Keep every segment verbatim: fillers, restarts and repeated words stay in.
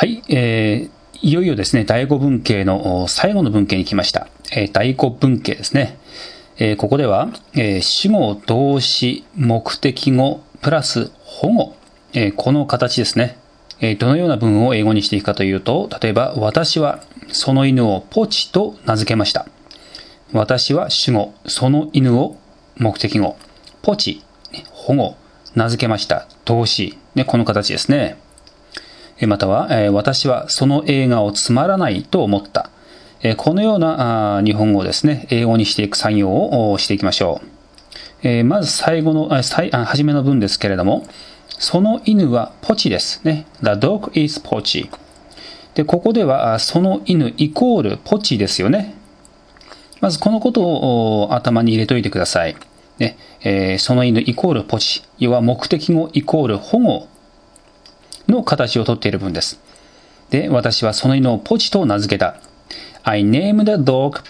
はい、えー、いよいよですね、第五文型の最後の文型に来ました。えー、第五文型ですね。えー、ここでは、えー、主語、動詞、目的語、プラス保護、えー、この形ですね。えー、どのような文を英語にしていくかというと、例えば、私はその犬をポチと名付けました。私は主語、その犬を目的語、ポチ、保護、名付けました。動詞、ね、この形ですね。または、えー、私はその映画をつまらないと思った。えー、このようなあ日本語をですね、英語にしていく作業をしていきましょう。えー、まず最後の、あ、最、あ、初めの文ですけれども、その犬はポチですね。The dog is pochi。で、ここでは、その犬イコールポチですよね。まずこのことを頭に入れておいてください。ねえー、その犬イコールポチ。要は目的語イコール保護の形をとっている文です。で、私はその犬をポチと名付けた。I named the dog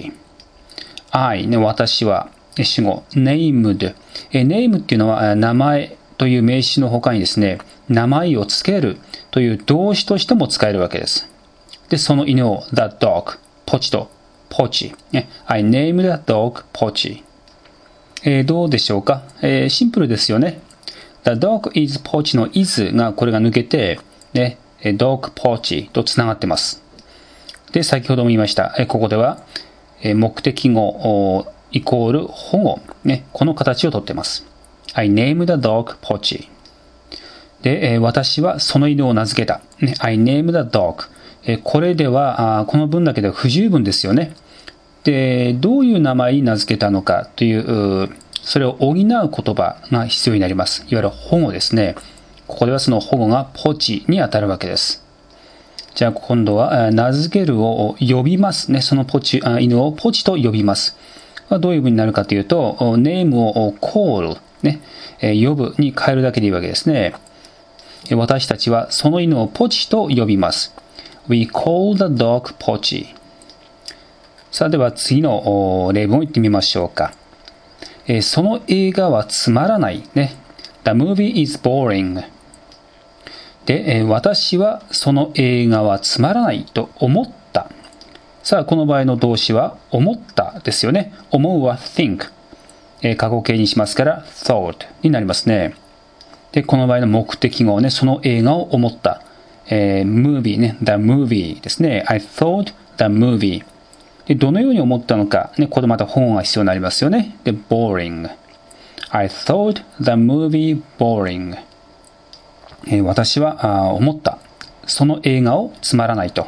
Pochi。I、ね、私は、主語、named。name っていうのは名前という名詞の他にですね、名前をつけるという動詞としても使えるわけです。で、その犬を the dog、ポチと、ポチ。I named the dog Pochi。えー、どうでしょうか、えー、シンプルですよね。The dog is pochi の is がこれが抜けて、ね、dog pochi とつながってます。で、先ほども言いました。ここでは目的語イコール保護、ね、この形をとっています。I named the dog pochi。で、私はその犬を名付けた。ね、I named the dog。これでは、この文だけでは不十分ですよね。で、どういう名前に名付けたのかという、それを補う言葉が必要になります。いわゆる保護ですね。ここではその保護がポチにあたるわけです。じゃあ今度は名付けるを呼びますね。そのポチ、犬をポチと呼びます。どういう文になるかというと、ネームを call、ね、呼ぶに変えるだけでいいわけですね。私たちはその犬をポチと呼びます。We call the dog Pochi。さあでは次の例文を言ってみましょうか。その映画はつまらない。ね。The movie is boring。で、私はその映画はつまらないと思った。さあ、この場合の動詞は思ったですよね。思うは think。過去形にしますから thought になりますね。で、この場合の目的語ね、その映画を思った。えー、movie ね、the movie ですね。I thought the movie。で、どのように思ったのか、ね、これまた保護が必要になりますよね。で、boring。I thought the movie boring。えー、私はあ思った。その映画をつまらないと。